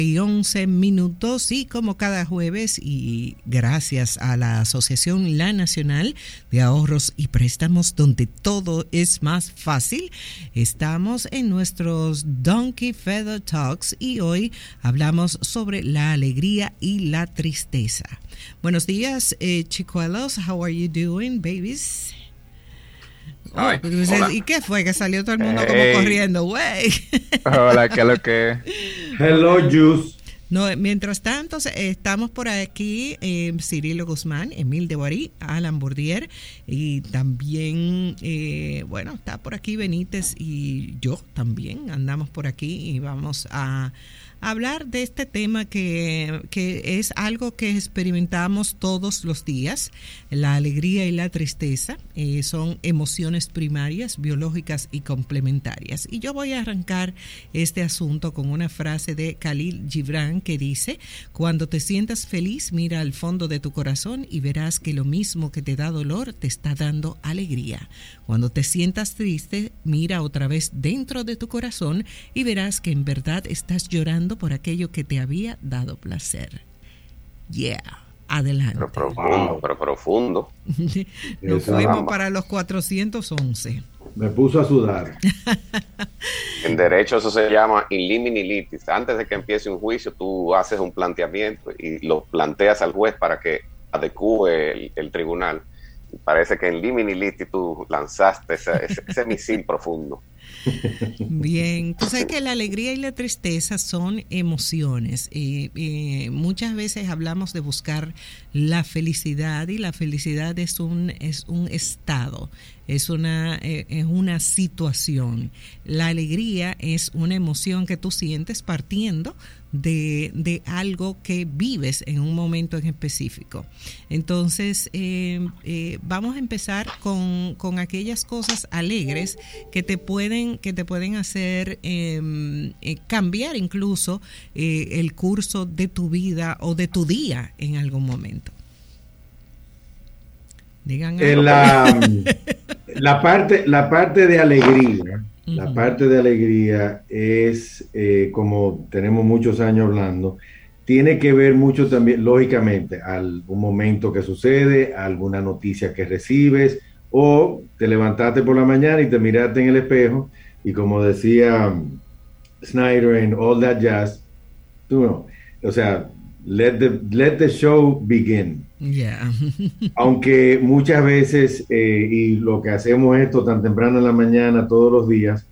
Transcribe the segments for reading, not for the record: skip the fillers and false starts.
Y 11 minutos y como cada jueves y gracias a la Asociación La Nacional de Ahorros y Préstamos donde todo es más fácil, estamos en nuestros Donkey Feather Talks y hoy hablamos sobre la alegría y la tristeza. Buenos días, chicuelos, how are you doing, babies? Ay, ¿Y qué fue? Que salió todo el mundo como corriendo, güey. Hola, ¿qué es lo que? Hello, Juice. No, mientras tanto, estamos por aquí, Cirilo Guzmán, Emil de Borí, Alan Bourdier, y también, bueno, está por aquí Benítez y yo también andamos por aquí y vamos a hablar de este tema que es algo que experimentamos todos los días. La alegría y la tristeza son emociones primarias, biológicas y complementarias. Y yo voy a arrancar este asunto con una frase de Khalil Gibran que dice: cuando te sientas feliz, mira al fondo de tu corazón y verás que lo mismo que te da dolor te está dando alegría. Cuando te sientas triste, mira otra vez dentro de tu corazón y verás que en verdad estás llorando por aquello que te había dado placer. Yeah, adelante. Pero profundo. Nos fuimos para los 411. Me puso a sudar. En derecho eso se llama in limine litis. Antes de que empiece un juicio, tú haces un planteamiento y lo planteas al juez para que adecue el tribunal. Y parece que en limine litis tú lanzaste ese misil profundo. Bien, tú sabes que la alegría y la tristeza son emociones. Muchas veces hablamos de buscar la felicidad y la felicidad es un estado, es una situación. La alegría es una emoción que tú sientes partiendo de algo que vives en un momento en específico. Entonces, vamos a empezar con aquellas cosas alegres que te pueden hacer cambiar incluso el curso de tu vida o de tu día en algún momento. Digan algo. La parte de alegría. Uh-huh. La parte de alegría es, como tenemos muchos años hablando, tiene que ver mucho también, lógicamente, algún momento que sucede, alguna noticia que recibes, o te levantaste por la mañana y te miraste en el espejo, y como decía Snyder en All That Jazz, tú no, o sea, let the show begin. Yeah. Aunque muchas veces, y lo que hacemos esto tan temprano en la mañana, todos los días,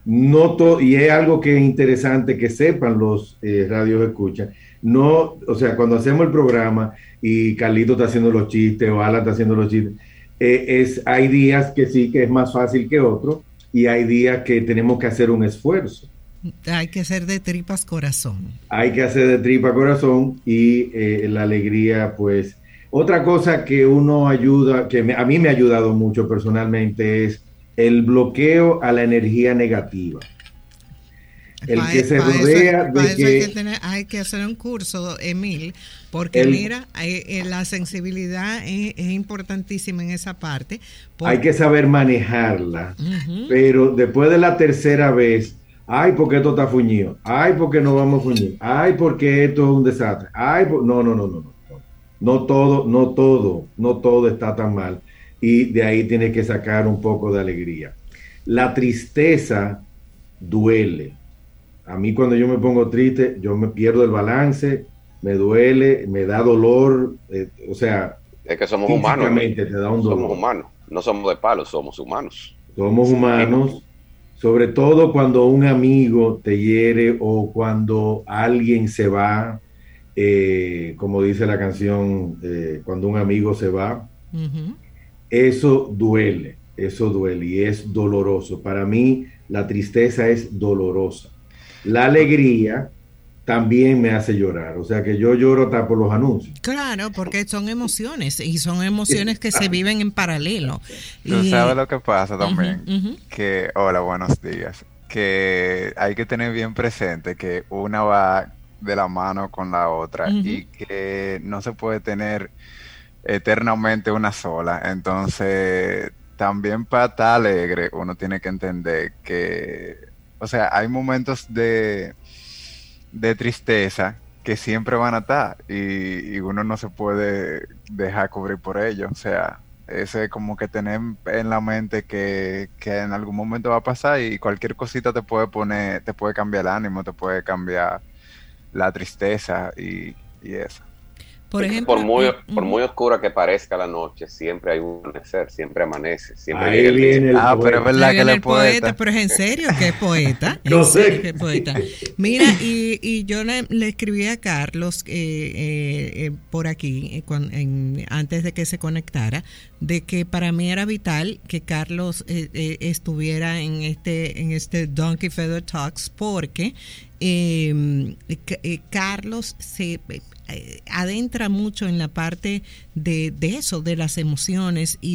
y es algo que es interesante que sepan los radios escuchan, no, o sea, cuando hacemos el programa y Carlito está haciendo los chistes o Alan está haciendo los chistes, hay días que sí que es más fácil que otros y hay días que tenemos que hacer un esfuerzo. Hay que hacer de tripas corazón. Hay que hacer de tripa corazón y la alegría, pues. Otra cosa que uno ayuda, a mí me ha ayudado mucho personalmente, es el bloqueo a la energía negativa. El que se rodea de que... Hay que hacer un curso, Emil, porque mira, la sensibilidad es importantísima en esa parte. Hay que saber manejarla, pero después de la tercera vez, ay, porque esto está fuñido, ay, porque no vamos a fuñir, ay, porque esto es un desastre, ay, no todo está tan mal, y de ahí tienes que sacar un poco de alegría. La tristeza duele. A mí cuando yo me pongo triste, yo me pierdo el balance, me duele, me da dolor, o sea... Es que somos humanos. Te da un dolor. Somos humanos, no somos de palo, somos humanos. Somos humanos, sobre todo cuando un amigo te hiere o cuando alguien se va, como dice la canción, cuando un amigo se va, eso duele y es doloroso. Para mí la tristeza es dolorosa. La alegría también me hace llorar, o sea que yo lloro hasta por los anuncios. Claro, porque son emociones y son emociones que se viven en paralelo. ¿Tú sabes lo que pasa también? Que, hola, buenos días, que hay que tener bien presente que una va de la mano con la otra y que no se puede tener eternamente una sola. Entonces, también para estar alegre, uno tiene que entender que, o sea, hay momentos de de tristeza que siempre van a estar y uno no se puede dejar cubrir por ello. O sea, ese es como que tener en la mente que en algún momento va a pasar y cualquier cosita te puede cambiar el ánimo, te puede cambiar la tristeza y eso. Por ejemplo, por muy oscura que parezca la noche, siempre hay un amanecer, siempre amanece, siempre ahí viene el poeta. Pero es verdad que él es poeta. Pero es en serio que es poeta. No sé. Que es poeta. Mira, y yo le escribí a Carlos por aquí, antes de que se conectara, de que para mí era vital que Carlos estuviera en este Donkey Feather Talks, porque Carlos se adentra mucho en la parte de eso, de las emociones y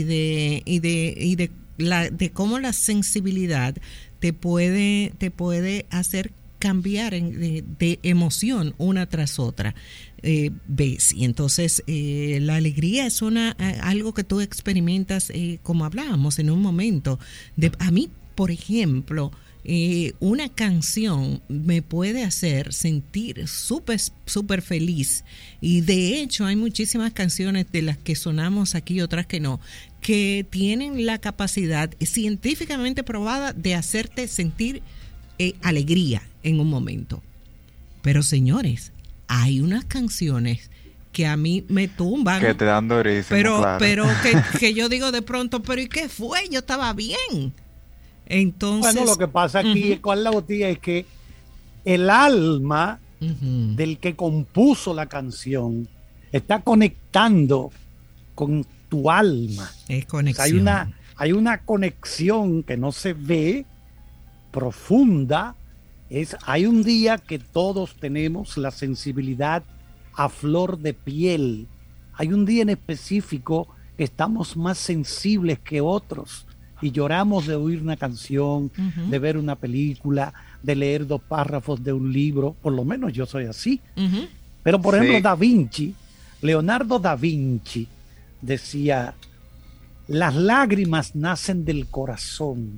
de cómo la sensibilidad te puede hacer cambiar de emoción una tras otra. ¿Ves? Y entonces la alegría es algo que tú experimentas, como hablábamos en un momento. A mí, por ejemplo, una canción me puede hacer sentir súper feliz, y de hecho hay muchísimas canciones de las que sonamos aquí, otras que no, que tienen la capacidad científicamente probada de hacerte sentir alegría en un momento. Pero señores, hay unas canciones que a mí me tumban, que te dan durísimo, pero que yo digo de pronto, pero ¿y qué fue? Yo estaba bien. Entonces, bueno, lo que pasa aquí con la botella es que el alma del que compuso la canción está conectando con tu alma. Es conexión. O sea, hay una conexión que no se ve, profunda. Hay un día que todos tenemos la sensibilidad a flor de piel. Hay un día en específico que estamos más sensibles que otros. Y lloramos de oír una canción, de ver una película, de leer 2 párrafos de un libro. Por lo menos yo soy así. Pero por ejemplo, Leonardo da Vinci decía: las lágrimas nacen del corazón,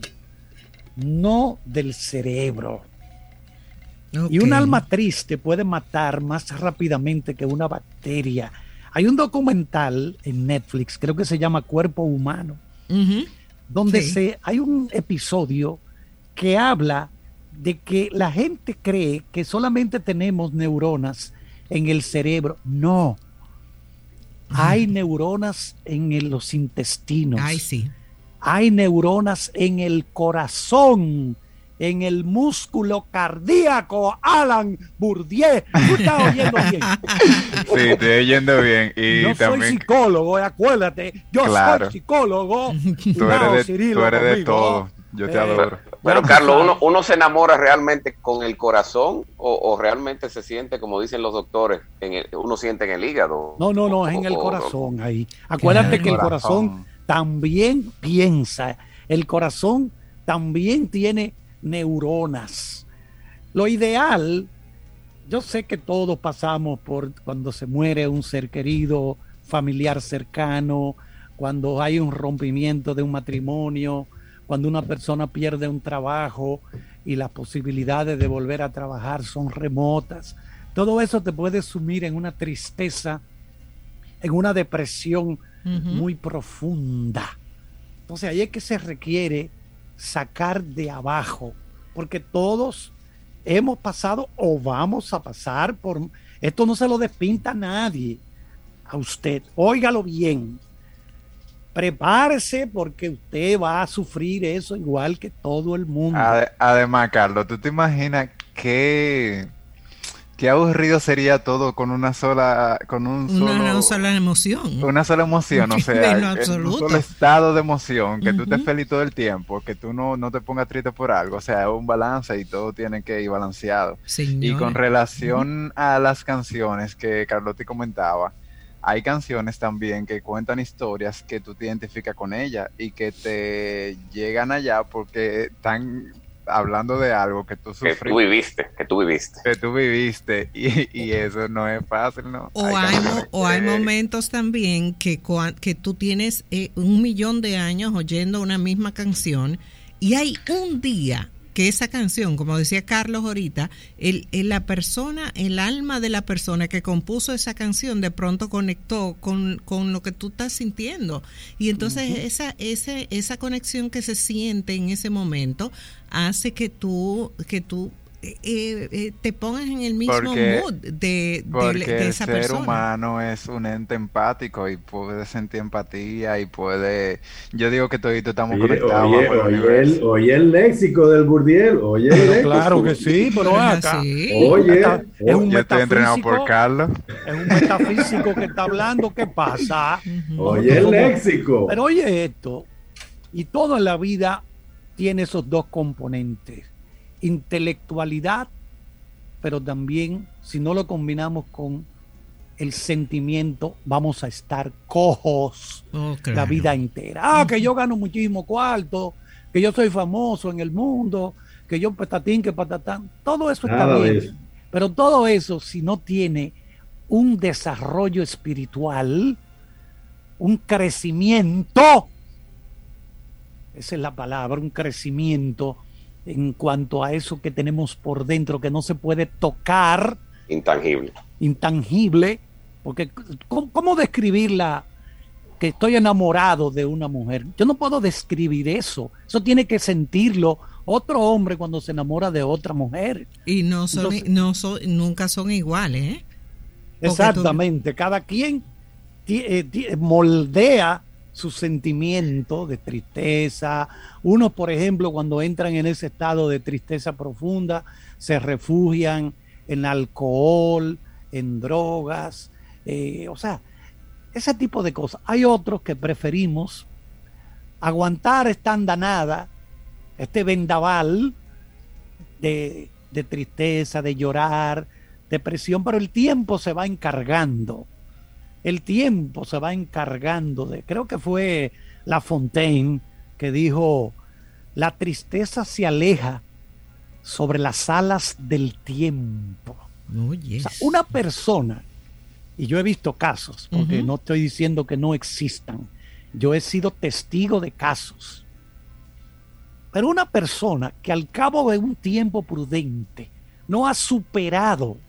no del cerebro. Okay. Y un alma triste puede matar más rápidamente que una bacteria. Hay un documental en Netflix, creo que se llama Cuerpo Humano, donde hay un episodio que habla de que la gente cree que solamente tenemos neuronas en el cerebro. No, hay neuronas en los intestinos. Ay, sí. Hay neuronas en el corazón, en el músculo cardíaco. Alan Bourdieu, ¿tú estás oyendo bien? Sí, estoy oyendo bien. Y yo también soy psicólogo, acuérdate. Yo soy psicólogo. Tú eres de todo. Yo te adoro. Pero Carlos, ¿uno se enamora realmente con el corazón o realmente se siente, como dicen los doctores, uno siente en el hígado? No, es en el corazón ahí. Acuérdate que el corazón también piensa. El corazón también tiene neuronas. Lo ideal, yo sé que todos pasamos por cuando se muere un ser querido, familiar cercano, cuando hay un rompimiento de un matrimonio, cuando una persona pierde un trabajo y las posibilidades de volver a trabajar son remotas. Todo eso te puede sumir en una tristeza, en una depresión muy profunda. Entonces ahí es que se requiere sacar de abajo, porque todos hemos pasado o vamos a pasar por esto. No se lo despinta a nadie, a usted, óigalo bien, prepárese porque usted va a sufrir eso igual que todo el mundo. Además, Carlos, ¿tú te imaginas qué aburrido sería todo con una sola emoción? Una sola emoción, o sea, un solo estado de emoción, que tú estés feliz todo el tiempo, que tú no te pongas triste por algo, o sea, es un balance y todo tiene que ir balanceado. Señor. Y con relación a las canciones que Carlos te comentaba, hay canciones también que cuentan historias que tú te identificas con ellas y que te llegan allá porque están hablando de algo que tú sufriste. Que tú viviste. Y eso no es fácil, ¿no? Hay momentos también que tú tienes 1 millón de años oyendo una misma canción y hay un día que esa canción, como decía Carlos ahorita, la persona, el alma de la persona que compuso esa canción de pronto conectó con lo que tú estás sintiendo. Y entonces esa conexión que se siente en ese momento hace que tú te pongas en el mismo mood de esa persona. Porque el ser humano es un ente empático y puede sentir empatía y puede... Yo digo que toditos estamos conectados. Oye el léxico del Bourdieu, oye el léxico. Claro que sí, pero acá. Sí. Oye, yo estoy entrenado por Carlos. Es un metafísico que está hablando. ¿Qué pasa? Oye el léxico. Pero oye esto, y toda la vida tiene esos dos componentes. Intelectualidad, pero también si no lo combinamos con el sentimiento, vamos a estar cojos la vida entera. Que yo gano muchísimo cuarto, que yo soy famoso en el mundo, que yo patatín, que patatán, todo eso está bien, pero todo eso, si no tiene un desarrollo espiritual, un crecimiento, esa es la palabra, un crecimiento en cuanto a eso que tenemos por dentro, que no se puede tocar. Intangible, porque ¿cómo describirla? Que estoy enamorado de una mujer. Yo no puedo describir eso. Eso tiene que sentirlo otro hombre cuando se enamora de otra mujer. Y nunca son iguales, ¿eh? Exactamente. Cada quien moldea su sentimiento de tristeza. Unos, por ejemplo, cuando entran en ese estado de tristeza profunda, se refugian en alcohol, en drogas, ese tipo de cosas. Hay otros que preferimos aguantar esta andanada, este vendaval de tristeza, de llorar, depresión, pero el tiempo se va encargando. Creo que fue La Fontaine que dijo, la tristeza se aleja sobre las alas del tiempo. Oh, yes. O sea, una persona, y yo he visto casos, porque no estoy diciendo que no existan, yo he sido testigo de casos, pero una persona que al cabo de un tiempo prudente no ha superado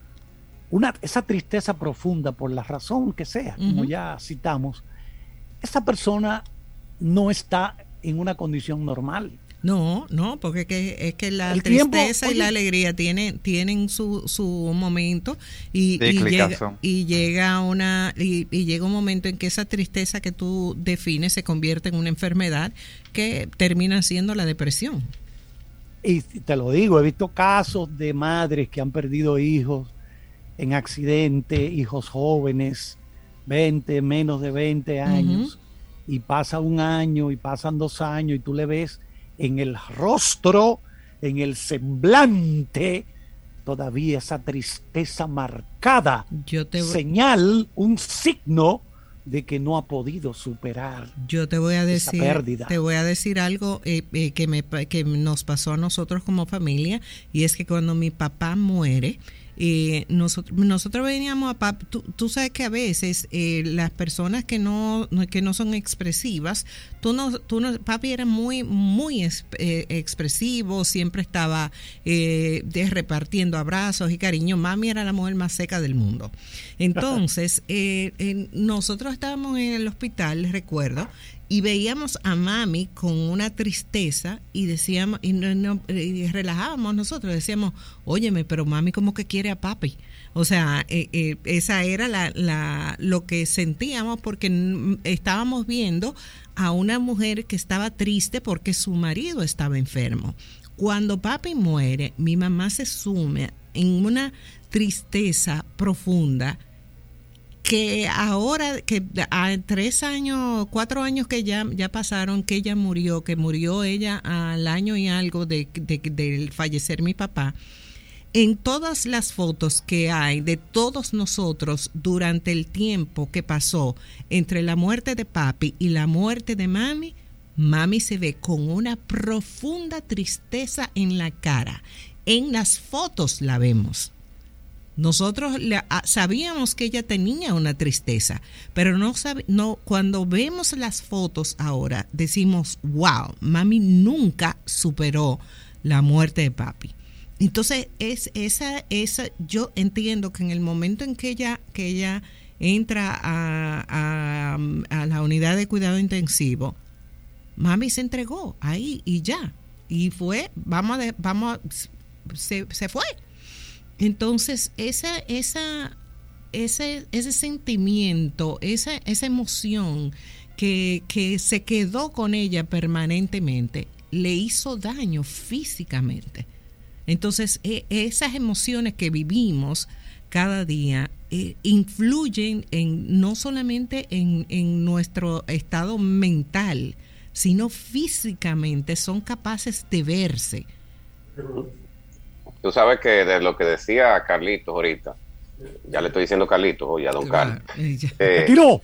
esa tristeza profunda por la razón que sea, como ya citamos, esa persona no está en una condición normal. No, porque es que la tristeza y la alegría tienen su momento y llega un momento en que esa tristeza que tú defines se convierte en una enfermedad que termina siendo la depresión. Y te lo digo, he visto casos de madres que han perdido hijos en accidente, hijos jóvenes, menos de 20 años, y pasa un año y pasan 2 años y tú le ves en el rostro, en el semblante, todavía esa tristeza marcada, señal, un signo de que no ha podido superar. Yo te voy a decir, esa pérdida. Te voy a decir algo que nos pasó a nosotros como familia, y es que cuando mi papá muere, nosotros veníamos a papi. Tú sabes que a veces las personas que no son expresivas, papi era muy expresivo, siempre estaba repartiendo abrazos y cariño. Mami era la mujer más seca del mundo. Entonces nosotros estábamos en el hospital, recuerdo, y veíamos a mami con una tristeza y decíamos, y relajábamos nosotros, decíamos, óyeme, pero mami como que quiere a papi. O sea, esa era lo que sentíamos, porque estábamos viendo a una mujer que estaba triste porque su marido estaba enfermo. Cuando papi muere, mi mamá se sume en una tristeza profunda, que ahora, que a 4 años que ya pasaron, que ella murió, ella al año y algo de fallecer mi papá, en todas las fotos que hay de todos nosotros durante el tiempo que pasó entre la muerte de papi y la muerte de mami se ve con una profunda tristeza en la cara. En las fotos la vemos. Nosotros sabíamos que ella tenía una tristeza, pero no, cuando vemos las fotos ahora decimos, wow, mami nunca superó la muerte de papi. Entonces, esa yo entiendo que en el momento en que ella entra a la unidad de cuidado intensivo, mami se entregó ahí y ya. Y fue, se fue. Entonces, ese sentimiento, esa emoción que se quedó con ella permanentemente, le hizo daño físicamente. Entonces, esas emociones que vivimos cada día influyen no solamente en nuestro estado mental, sino físicamente, son capaces de verse. Tú sabes que de lo que decía Carlitos ahorita, ya le estoy diciendo Carlitos, oye, a don Carlos. ¡Tiró!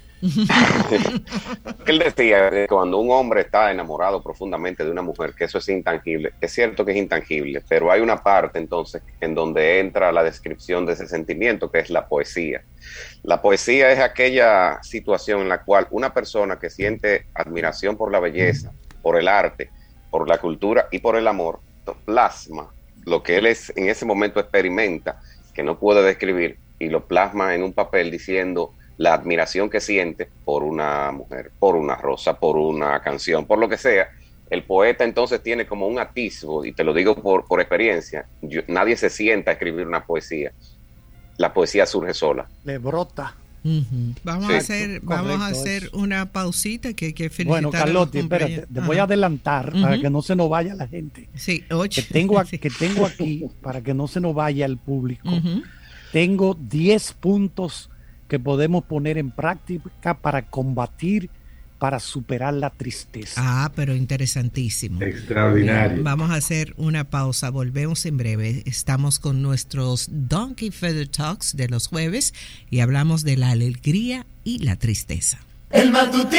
Él decía que cuando un hombre está enamorado profundamente de una mujer, que eso es intangible. Es cierto que es intangible, pero hay una parte entonces en donde entra la descripción de ese sentimiento, que es la poesía. La poesía es aquella situación en la cual una persona que siente admiración por la belleza, por el arte, por la cultura y por el amor, plasma lo que él en ese momento experimenta, que no puede describir, y lo plasma en un papel diciendo la admiración que siente por una mujer, por una rosa, por una canción, por lo que sea. El poeta entonces tiene como un atisbo, y te lo digo por experiencia, nadie se sienta a escribir una poesía. La poesía surge sola. Le brota. Uh-huh. Vamos a hacer una pausita que felicitar. Bueno, Carlotti, espérate, te voy a adelantar para que no se nos vaya la gente. Sí, que tengo aquí, para que no se nos vaya el público. Tengo 10 puntos que podemos poner en práctica para combatir, para superar la tristeza. Pero interesantísimo. Extraordinario. Vamos a hacer una pausa, volvemos en breve. Estamos con nuestros Donkey Feather Talks de los jueves y hablamos de la alegría y la tristeza. El matutino.